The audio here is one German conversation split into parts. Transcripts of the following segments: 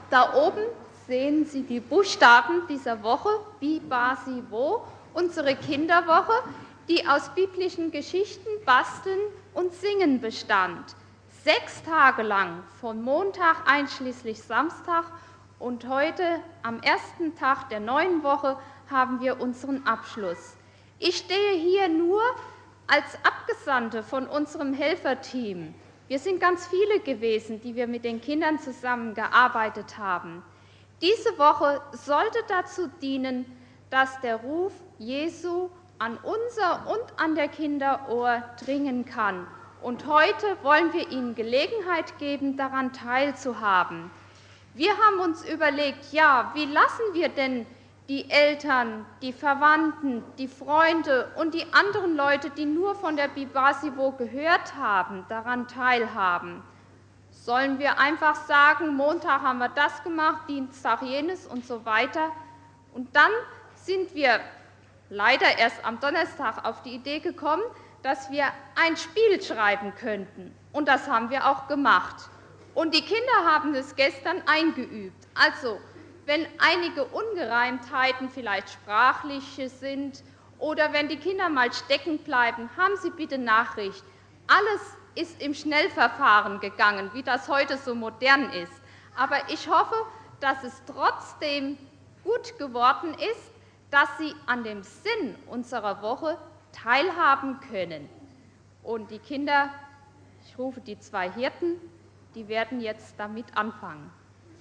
Da oben sehen Sie die Buchstaben dieser Woche, Bi, Ba, Si, Wo, unsere Kinderwoche, die aus biblischen Geschichten, Basteln und Singen bestand. 6 Tage lang, von Montag einschließlich Samstag, und heute, am ersten Tag der neuen Woche, haben wir unseren Abschluss. Ich stehe hier nur als Abgesandte von unserem Helferteam. Wir sind ganz viele gewesen, die wir mit den Kindern zusammengearbeitet haben. Diese Woche sollte dazu dienen, dass der Ruf Jesu an unser und an der Kinderohr dringen kann. Und heute wollen wir ihnen Gelegenheit geben, daran teilzuhaben. Wir haben uns überlegt, ja, wie lassen wir denn die Eltern, die Verwandten, die Freunde und die anderen Leute, die nur von der Bi, Ba, Si, Wo gehört haben, daran teilhaben? Sollen wir einfach sagen, Montag haben wir das gemacht, Dienstag jenes und so weiter? Und dann sind wir leider erst am Donnerstag auf die Idee gekommen, dass wir ein Spiel schreiben könnten. Und das haben wir auch gemacht. Und die Kinder haben es gestern eingeübt. Also, wenn einige Ungereimtheiten vielleicht sprachliche sind oder wenn die Kinder mal stecken bleiben, haben Sie bitte Nachricht. Alles ist im Schnellverfahren gegangen, wie das heute so modern ist. Aber ich hoffe, dass es trotzdem gut geworden ist, dass Sie an dem Sinn unserer Woche teilhaben können. Und die Kinder, ich rufe die 2 Hirten, die werden jetzt damit anfangen.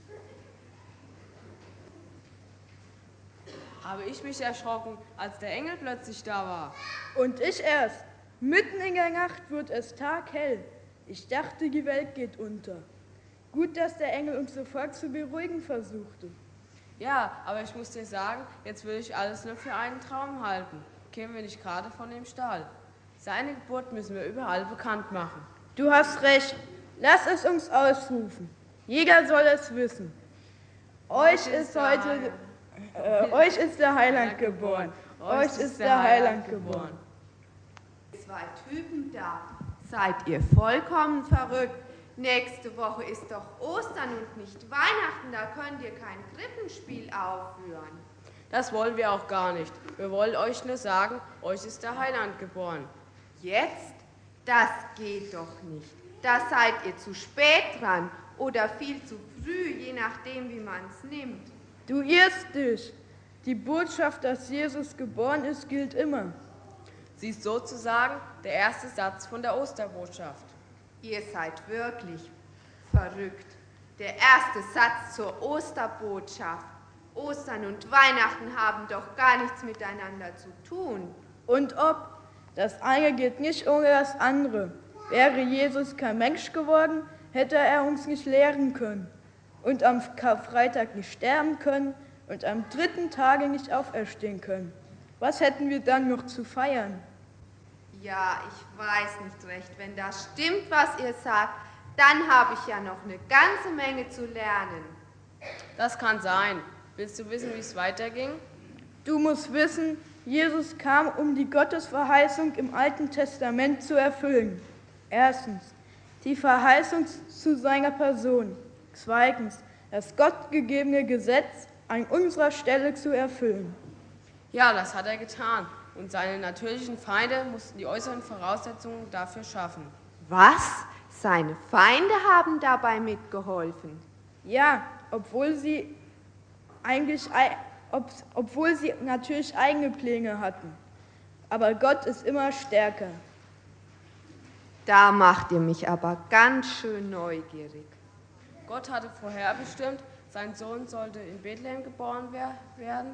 Habe ich mich erschrocken, als der Engel plötzlich da war. Und ich erst. Mitten in der Nacht wird es taghell. Ich dachte, die Welt geht unter. Gut, dass der Engel uns sofort zu beruhigen versuchte. Ja, aber ich muss dir sagen, jetzt will ich alles nur für einen Traum halten. Kämen wir nicht gerade von dem Stall. Seine Geburt müssen wir überall bekannt machen. Du hast recht. Lass es uns ausrufen. Jeder soll es wissen. Euch ist der Heiland geboren. Euch ist der Heiland geboren. 2 Typen da. Seid ihr vollkommen verrückt? Nächste Woche ist doch Ostern und nicht Weihnachten. Da könnt ihr kein Krippenspiel aufführen. Das wollen wir auch gar nicht. Wir wollen euch nur sagen, euch ist der Heiland geboren. Jetzt? Das geht doch nicht. Da seid ihr zu spät dran oder viel zu früh, je nachdem, wie man es nimmt. Du irrst dich. Die Botschaft, dass Jesus geboren ist, gilt immer. Sie ist sozusagen der erste Satz von der Osterbotschaft. Ihr seid wirklich verrückt. Der erste Satz zur Osterbotschaft. Ostern und Weihnachten haben doch gar nichts miteinander zu tun. Und ob? Das eine geht nicht ohne das andere. Wäre Jesus kein Mensch geworden, hätte er uns nicht lehren können und am Karfreitag nicht sterben können und am 3. Tage nicht auferstehen können. Was hätten wir dann noch zu feiern? Ja, ich weiß nicht recht. Wenn das stimmt, was ihr sagt, dann habe ich ja noch eine ganze Menge zu lernen. Das kann sein. Willst du wissen, wie es weiterging? Du musst wissen, Jesus kam, um die Gottesverheißung im Alten Testament zu erfüllen. Erstens, die Verheißung zu seiner Person. Zweitens, das gottgegebene Gesetz an unserer Stelle zu erfüllen. Ja, das hat er getan. Und seine natürlichen Feinde mussten die äußeren Voraussetzungen dafür schaffen. Was? Seine Feinde haben dabei mitgeholfen? Ja, obwohl sie natürlich eigene Pläne hatten. Aber Gott ist immer stärker. Da macht ihr mich aber ganz schön neugierig. Gott hatte vorherbestimmt, sein Sohn sollte in Bethlehem geboren werden,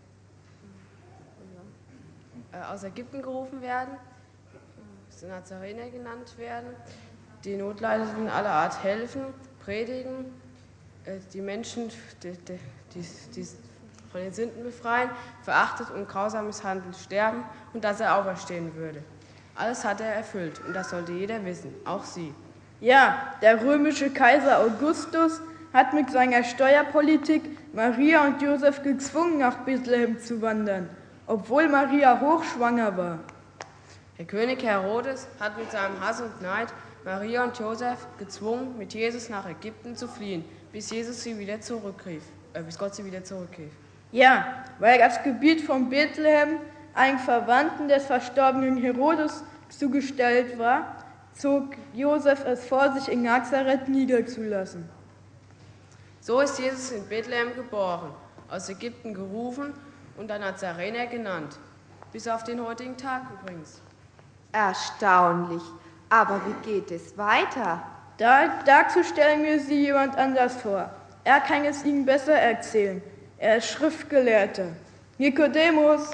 aus Ägypten gerufen werden, Nazarener genannt werden, die Notleidenden aller Art helfen, predigen, die Menschen die von den Sünden befreien, verachtet und grausam misshandelt sterben und dass er auferstehen würde. Alles hat er erfüllt und das sollte jeder wissen, auch Sie. Ja, der römische Kaiser Augustus hat mit seiner Steuerpolitik Maria und Josef gezwungen, nach Bethlehem zu wandern, obwohl Maria hochschwanger war. Der König Herodes hat mit seinem Hass und Neid Maria und Josef gezwungen, mit Jesus nach Ägypten zu fliehen, bis Gott sie wieder zurückrief. Ja, weil das Gebiet von Bethlehem einem Verwandten des verstorbenen Herodes zugestellt war, zog Josef es vor, sich in Nazareth niederzulassen. So ist Jesus in Bethlehem geboren, aus Ägypten gerufen und ein Nazarener genannt, bis auf den heutigen Tag übrigens. Erstaunlich. Aber wie geht es weiter? Dazu stellen wir Sie jemand anders vor. Er kann es Ihnen besser erzählen. Er ist Schriftgelehrter. Nikodemus.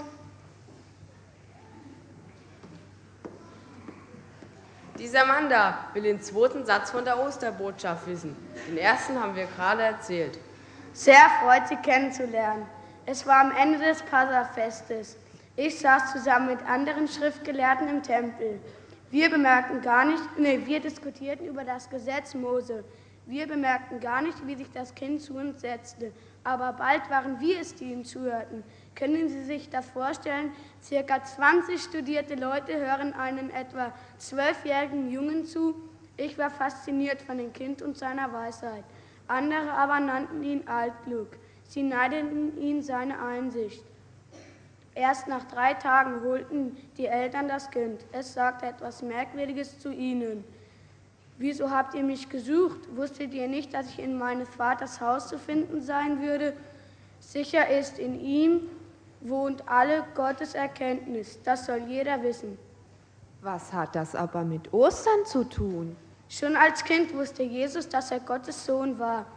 Dieser Mann da will den zweiten Satz von der Osterbotschaft wissen. Den ersten haben wir gerade erzählt. Sehr erfreut, Sie kennenzulernen. Es war am Ende des Passafestes. Ich saß zusammen mit anderen Schriftgelehrten im Tempel. Wir diskutierten über das Gesetz Mose. Wir bemerkten gar nicht, wie sich das Kind zu uns setzte. Aber bald waren wir es, die ihm zuhörten. Können Sie sich das vorstellen? Circa 20 studierte Leute hören einem etwa 12-jährigen Jungen zu. Ich war fasziniert von dem Kind und seiner Weisheit. Andere aber nannten ihn altklug. Sie neideten ihn seine Einsicht. Erst nach 3 Tagen holten die Eltern das Kind. Es sagte etwas Merkwürdiges zu ihnen. Wieso habt ihr mich gesucht? Wusstet ihr nicht, dass ich in meines Vaters Haus zu finden sein würde? Sicher ist, in ihm wohnt alle Gottes Erkenntnis. Das soll jeder wissen. Was hat das aber mit Ostern zu tun? Schon als Kind wusste Jesus, dass er Gottes Sohn war.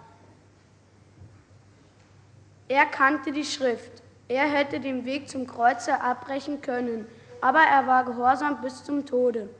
Er kannte die Schrift. Er hätte den Weg zum Kreuze abbrechen können, aber er war gehorsam bis zum Tode.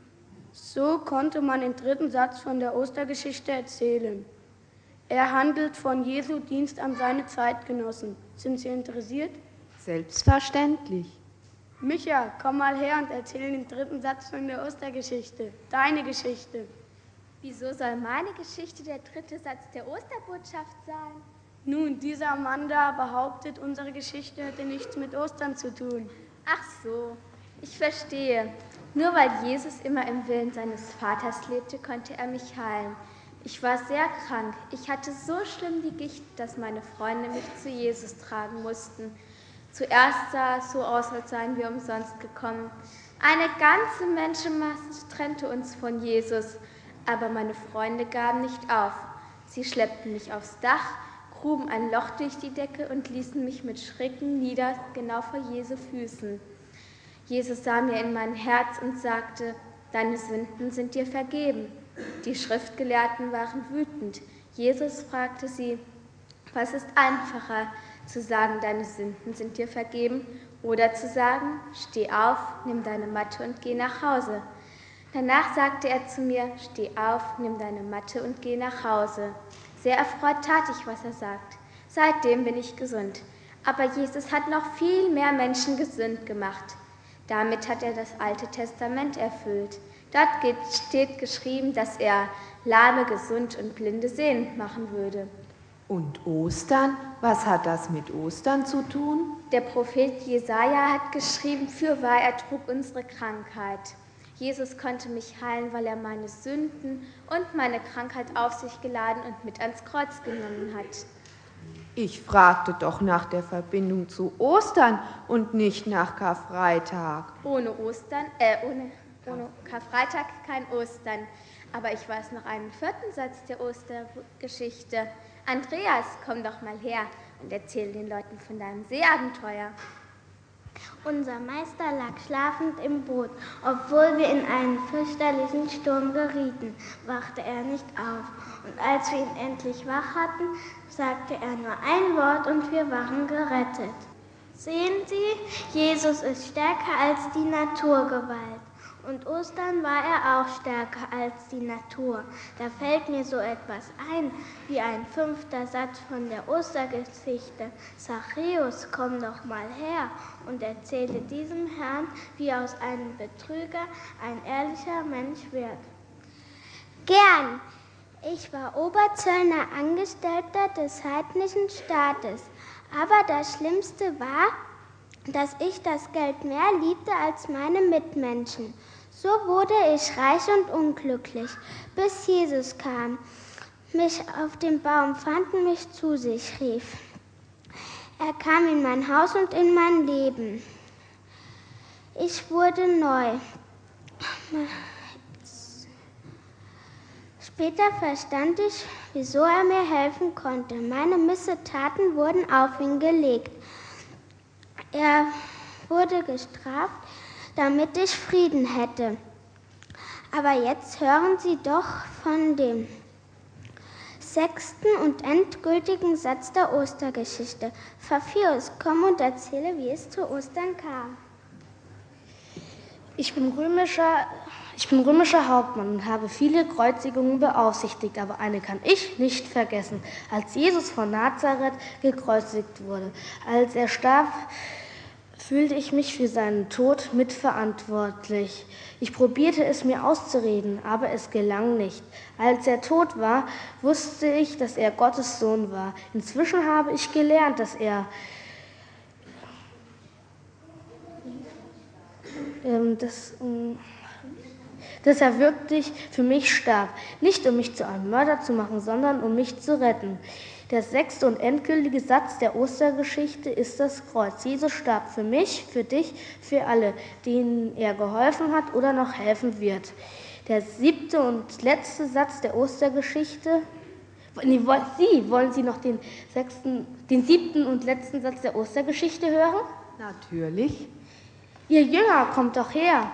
So konnte man den 3. Satz von der Ostergeschichte erzählen. Er handelt von Jesu Dienst an seine Zeitgenossen. Sind Sie interessiert? Selbstverständlich. Micha, komm mal her und erzähl den 3. Satz von der Ostergeschichte. Deine Geschichte. Wieso soll meine Geschichte der 3. Satz der Osterbotschaft sein? Nun, dieser Mann da behauptet, unsere Geschichte hätte nichts mit Ostern zu tun. Ach so, ich verstehe. Nur weil Jesus immer im Willen seines Vaters lebte, konnte er mich heilen. Ich war sehr krank. Ich hatte so schlimm die Gicht, dass meine Freunde mich zu Jesus tragen mussten. Zuerst sah es so aus, als seien wir umsonst gekommen. Eine ganze Menschenmasse trennte uns von Jesus, aber meine Freunde gaben nicht auf. Sie schleppten mich aufs Dach, gruben ein Loch durch die Decke und ließen mich mit Schrecken nieder, genau vor Jesu Füßen. Jesus sah mir in mein Herz und sagte, deine Sünden sind dir vergeben. Die Schriftgelehrten waren wütend. Jesus fragte sie, was ist einfacher, zu sagen, deine Sünden sind dir vergeben, oder zu sagen, steh auf, nimm deine Matte und geh nach Hause. Danach sagte er zu mir, steh auf, nimm deine Matte und geh nach Hause. Sehr erfreut tat ich, was er sagt. Seitdem bin ich gesund. Aber Jesus hat noch viel mehr Menschen gesund gemacht. Damit hat er das Alte Testament erfüllt. Dort steht geschrieben, dass er Lahme gesund und Blinde sehend machen würde. Und Ostern? Was hat das mit Ostern zu tun? Der Prophet Jesaja hat geschrieben, fürwahr er trug unsere Krankheit. Jesus konnte mich heilen, weil er meine Sünden und meine Krankheit auf sich geladen und mit ans Kreuz genommen hat. Ich fragte doch nach der Verbindung zu Ostern und nicht nach Karfreitag. Ohne Karfreitag kein Ostern. Aber ich weiß noch einen 4. Satz der Ostergeschichte. Andreas, komm doch mal her und erzähl den Leuten von deinem Seeabenteuer. Unser Meister lag schlafend im Boot. Obwohl wir in einen fürchterlichen Sturm gerieten, wachte er nicht auf. Und als wir ihn endlich wach hatten, sagte er nur ein Wort und wir waren gerettet. Sehen Sie, Jesus ist stärker als die Naturgewalt. Und Ostern war er auch stärker als die Natur. Da fällt mir so etwas ein, wie ein 5. Satz von der Ostergeschichte. Zachäus, komm doch mal her und erzähle diesem Herrn, wie aus einem Betrüger ein ehrlicher Mensch wird. Gern. Ich war Oberzöllner Angestellter des heidnischen Staates. Aber das Schlimmste war, dass ich das Geld mehr liebte als meine Mitmenschen. So wurde ich reich und unglücklich, bis Jesus kam. mich auf dem Baum fand und mich zu sich rief. Er kam in mein Haus und in mein Leben. Ich wurde neu. Später verstand ich, wieso er mir helfen konnte. Meine Missetaten wurden auf ihn gelegt. Er wurde gestraft, damit ich Frieden hätte. Aber jetzt hören Sie doch von dem 6. und endgültigen Satz der Ostergeschichte. Pfaffius, komm und erzähle, wie es zu Ostern kam. Ich bin römischer Hauptmann und habe viele Kreuzigungen beaufsichtigt, aber eine kann ich nicht vergessen, als Jesus von Nazareth gekreuzigt wurde. Als er starb, fühlte ich mich für seinen Tod mitverantwortlich. Ich probierte es mir auszureden, aber es gelang nicht. Als er tot war, wusste ich, dass er Gottes Sohn war. Inzwischen habe ich gelernt, dass er wirklich für mich starb. Nicht um mich zu einem Mörder zu machen, sondern um mich zu retten. Der 6. und endgültige Satz der Ostergeschichte ist das Kreuz. Jesus starb für mich, für dich, für alle, denen er geholfen hat oder noch helfen wird. Der 7. und letzte Satz der Ostergeschichte. Wollen Sie noch den 7. und letzten Satz der Ostergeschichte hören? Natürlich. Ihr Jünger, kommt doch her.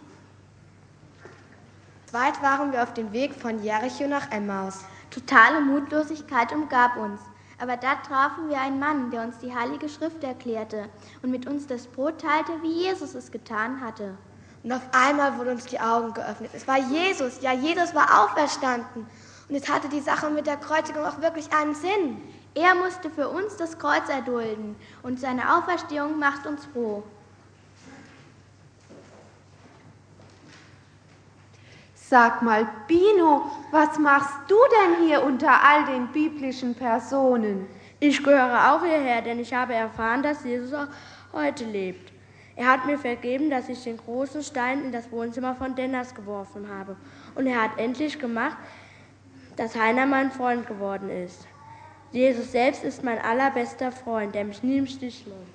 Weit waren wir auf dem Weg von Jericho nach Emmaus. Totale Mutlosigkeit umgab uns. Aber da trafen wir einen Mann, der uns die Heilige Schrift erklärte und mit uns das Brot teilte, wie Jesus es getan hatte. Und auf einmal wurden uns die Augen geöffnet. Es war Jesus, ja, Jesus war auferstanden. Und jetzt hatte die Sache mit der Kreuzigung auch wirklich einen Sinn. Er musste für uns das Kreuz erdulden und seine Auferstehung macht uns froh. Sag mal, Bino, was machst du denn hier unter all den biblischen Personen? Ich gehöre auch hierher, denn ich habe erfahren, dass Jesus auch heute lebt. Er hat mir vergeben, dass ich den großen Stein in das Wohnzimmer von Dennis geworfen habe. Und er hat endlich gemacht, dass Heiner mein Freund geworden ist. Jesus selbst ist mein allerbester Freund, der mich nie im Stich lässt.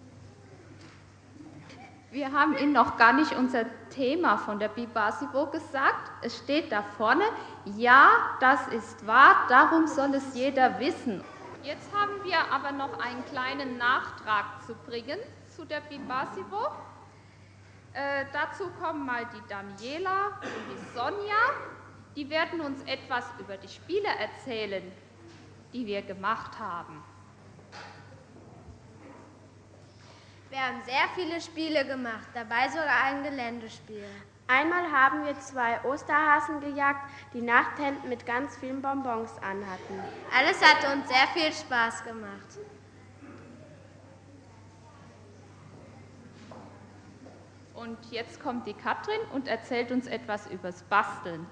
Wir haben Ihnen noch gar nicht unser Thema von der Bibasivo gesagt. Es steht da vorne, ja, das ist wahr, darum soll es jeder wissen. Jetzt haben wir aber noch einen kleinen Nachtrag zu bringen zu der Bibasivo. Dazu kommen mal die Daniela und die Sonja. Die werden uns etwas über die Spiele erzählen, die wir gemacht haben. Wir haben sehr viele Spiele gemacht, dabei sogar ein Geländespiel. Einmal haben wir 2 Osterhasen gejagt, die Nachthemden mit ganz vielen Bonbons anhatten. Alles hat uns sehr viel Spaß gemacht. Und jetzt kommt die Katrin und erzählt uns etwas übers Basteln.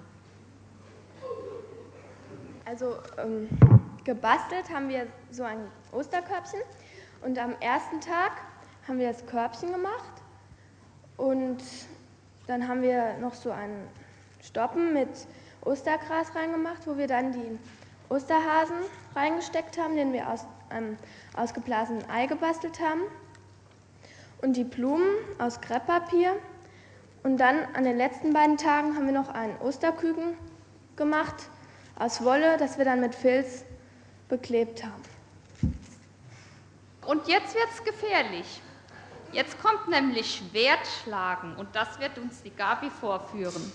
Also gebastelt haben wir so ein Osterkörbchen und am ersten Tag haben wir das Körbchen gemacht und dann haben wir noch so einen Stoppen mit Ostergras reingemacht, wo wir dann die Osterhasen reingesteckt haben, den wir aus einem ausgeblasenen Ei gebastelt haben und die Blumen aus Krepppapier und dann an den letzten beiden Tagen haben wir noch einen Osterküken gemacht aus Wolle, das wir dann mit Filz beklebt haben. Und jetzt wird's gefährlich. Jetzt kommt nämlich Schwertschlagen und das wird uns die Gabi vorführen.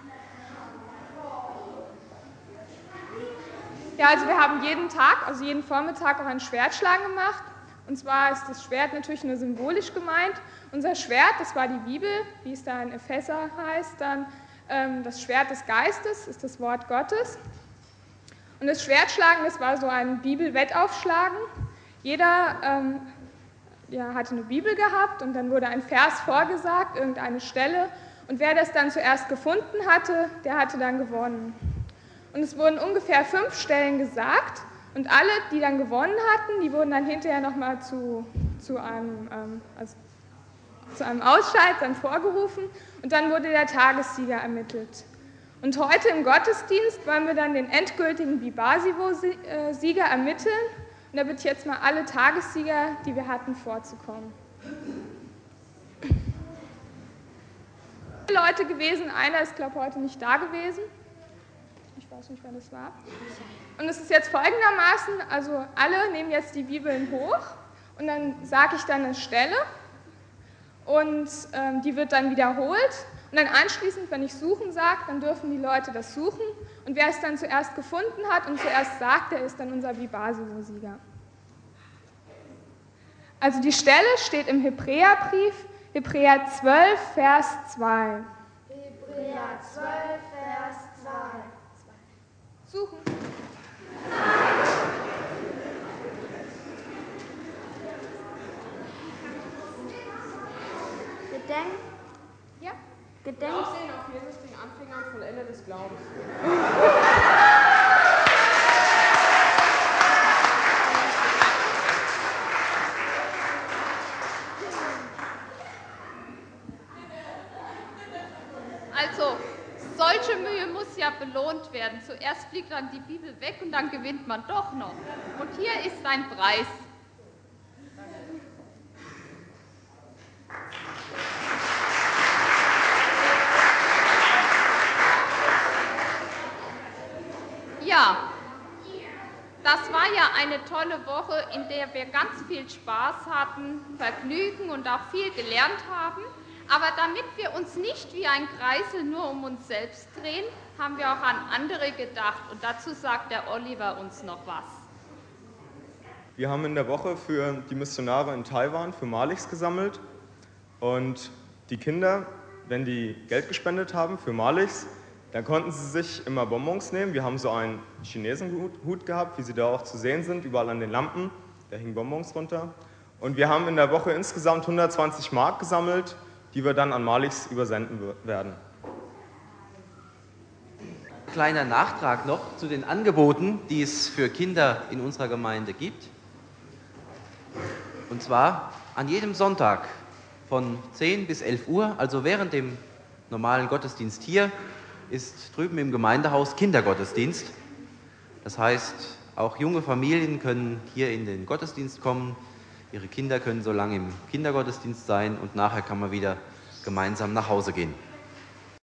Ja, also wir haben jeden Tag, also jeden Vormittag auch ein Schwertschlagen gemacht. Und zwar ist das Schwert natürlich nur symbolisch gemeint. Unser Schwert, das war die Bibel, wie es da in Epheser heißt, dann das Schwert des Geistes ist das Wort Gottes. Und das Schwertschlagen, das war so ein Bibelwettaufschlagen. Jeder hatte eine Bibel gehabt und dann wurde ein Vers vorgesagt, irgendeine Stelle. Und wer das dann zuerst gefunden hatte, der hatte dann gewonnen. Und es wurden ungefähr 5 Stellen gesagt. Und alle, die dann gewonnen hatten, die wurden dann hinterher nochmal zu einem Ausscheid dann vorgerufen. Und dann wurde der Tagessieger ermittelt. Und heute im Gottesdienst wollen wir dann den endgültigen Bibasivo-Sieger ermitteln. Und da bitte ich jetzt mal alle Tagessieger, die wir hatten, vorzukommen. Leute gewesen, einer ist, glaube ich, heute nicht da gewesen. Ich weiß nicht, wer das war. Und es ist jetzt folgendermaßen, also alle nehmen jetzt die Bibeln hoch und dann sage ich dann eine Stelle und die wird dann wiederholt. Und dann anschließend, wenn ich suchen sage, dann dürfen die Leute das suchen. Und wer es dann zuerst gefunden hat und zuerst sagt, der ist dann unser Bibasivo-Sieger. Also die Stelle steht im Hebräerbrief, Hebräer 12, Vers 2. Hebräer 12, Vers 2. Suchen. Gedenkt. Aufsehen auf Jesus, den Anfänger und Vollender des Glaubens. Also, solche Mühe muss ja belohnt werden. Zuerst fliegt dann die Bibel weg und dann gewinnt man doch noch. Und hier ist dein Preis. Ja, das war ja eine tolle Woche, in der wir ganz viel Spaß hatten, Vergnügen und auch viel gelernt haben. Aber damit wir uns nicht wie ein Kreisel nur um uns selbst drehen, haben wir auch an andere gedacht. Und dazu sagt der Oliver uns noch was. Wir haben in der Woche für die Missionare in Taiwan, für Malichs gesammelt. Und die Kinder, wenn die Geld gespendet haben für Malichs, dann konnten sie sich immer Bonbons nehmen. Wir haben so einen Chinesenhut gehabt, wie sie da auch zu sehen sind, überall an den Lampen. Da hingen Bonbons runter. Und wir haben in der Woche insgesamt 120 Mark gesammelt, die wir dann an Malichs übersenden werden. Kleiner Nachtrag noch zu den Angeboten, die es für Kinder in unserer Gemeinde gibt. Und zwar an jedem Sonntag von 10 bis 11 Uhr, also während dem normalen Gottesdienst hier, ist drüben im Gemeindehaus Kindergottesdienst. Das heißt, auch junge Familien können hier in den Gottesdienst kommen. Ihre Kinder können so lange im Kindergottesdienst sein und nachher kann man wieder gemeinsam nach Hause gehen.